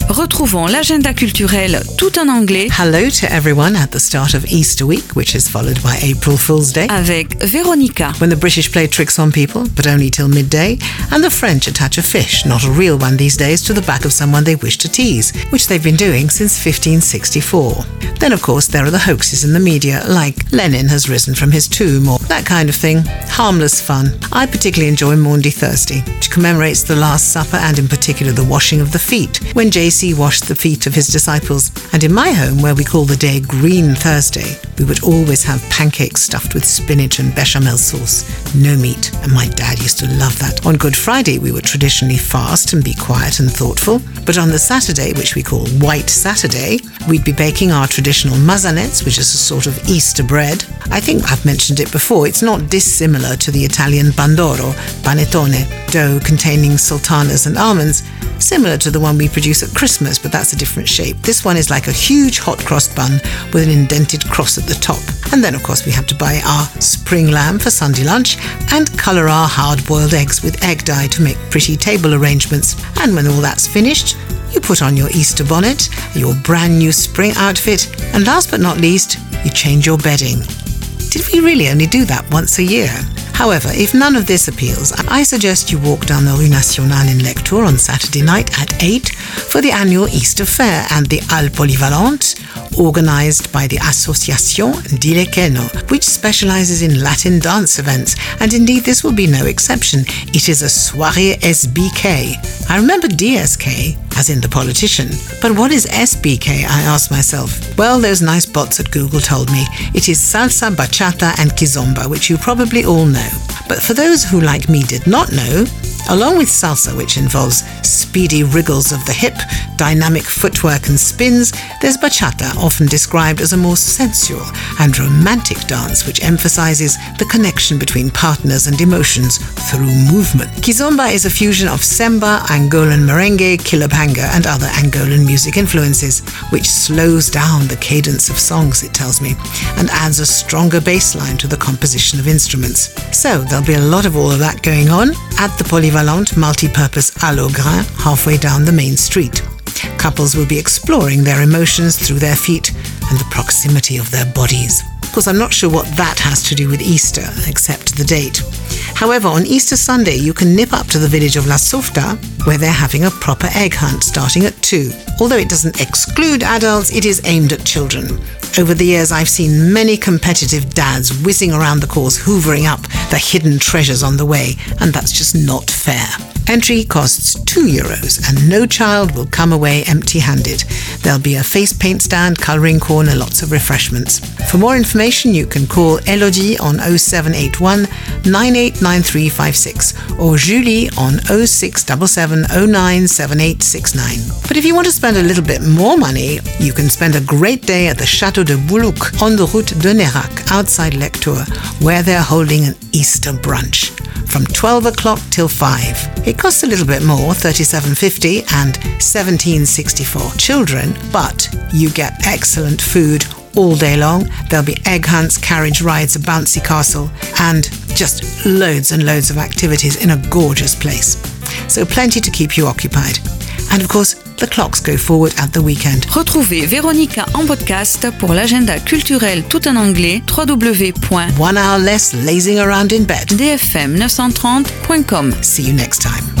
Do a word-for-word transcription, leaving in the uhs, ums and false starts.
Retrouvons l'agenda culturel tout en anglais. Hello to everyone at the start of Easter week, which is followed by April Fool's Day. Avec Véronica. When the British play tricks on people, but only till midday, and the French attach a fish, not a real one these days, to the back of someone they wish to tease, which they've been doing since fifteen sixty-four. Then, of course, there are the hoaxes in the media, like Lenin has risen from his tomb, or that kind of thing. Harmless fun. I particularly enjoy Maundy Thursday, which commemorates the Last Supper and in particular the washing of the feet, when J C washed the feet of his disciples. And in my home, where we call the day Green Thursday, we would always have pancakes stuffed with spinach and bechamel sauce. No meat, and my dad used to love that. On Good Friday, we would traditionally fast and be quiet and thoughtful. But on the Saturday, which we call White Saturday, we'd be baking our traditional mazanets, which is a sort of Easter bread. I think I've mentioned it before. It's not dissimilar to the Italian pandoro, panettone, dough containing sultanas and almonds, similar to the one we produce at Christmas, but that's a different shape. This one is like a huge hot cross bun with an indented cross at the top. And then, of course, we have to buy our spring lamb for Sunday lunch and colour our hard-boiled eggs with egg dye to make pretty table arrangements. And when all that's finished, you put on your Easter bonnet, your brand new spring outfit, and last but not least, you change your bedding. Did we really only do that once a year? However, if none of this appeals, I suggest you walk down the Rue Nationale in Lectoure on Saturday night at eight for the annual Easter Fair and the Halles Polyvalentes, organised by the Association Dileceno, which specialises in Latin dance events, and indeed this will be no exception. It is a soirée S B K. I remember D S K, as in the politician, but what is S B K, I asked myself. Well, those nice bots at Google told me. It is salsa, bachata and kizomba, which you probably all know. But for those who, like me, did not know, along with salsa, which involves speedy wriggles of the hip, dynamic footwork and spins, there's bachata, often described as a more sensual and romantic dance which emphasizes the connection between partners and emotions through movement. Kizomba is a fusion of semba, Angolan merengue, kilobanga and other Angolan music influences, which slows down the cadence of songs, it tells me, and adds a stronger bass line to the composition of instruments. So there'll be a lot of all of that going on at the Polyvalente multi-purpose Halles au Grain, halfway down the main street. Couples will be exploring their emotions through their feet and the proximity of their bodies. Of course, I'm not sure what that has to do with Easter, except the date. However, on Easter Sunday, you can nip up to the village of La Softa, where they're having a proper egg hunt starting at two. Although it doesn't exclude adults, it is aimed at children. Over the years, I've seen many competitive dads whizzing around the course, hoovering up the hidden treasures on the way, and that's just not fair. Entry costs two euros and no child will come away empty-handed. There'll be a face paint stand, colouring corner, lots of refreshments. For more information, you can call Elodie on oh seven eight one, nine eight nine three five six or Julie on oh six seven seven, oh nine seven eight six nine. But if you want to spend a little bit more money, you can spend a great day at the Château de Boulouc on the Route de Nérac outside Lectoure, where they're holding an Easter brunch from twelve o'clock till five. It costs a little bit more, thirty-seven fifty and seventeen sixty for children, but you get excellent food all day long. There'll be egg hunts, carriage rides, a bouncy castle, and just loads and loads of activities in a gorgeous place. So plenty to keep you occupied. And of course, the clocks go forward at the weekend. Retrouvez Véronica en podcast pour l'agenda culturel tout en anglais, w w w point One hour less lazing around in bed. d f m neuf cent trente point com. See you next time.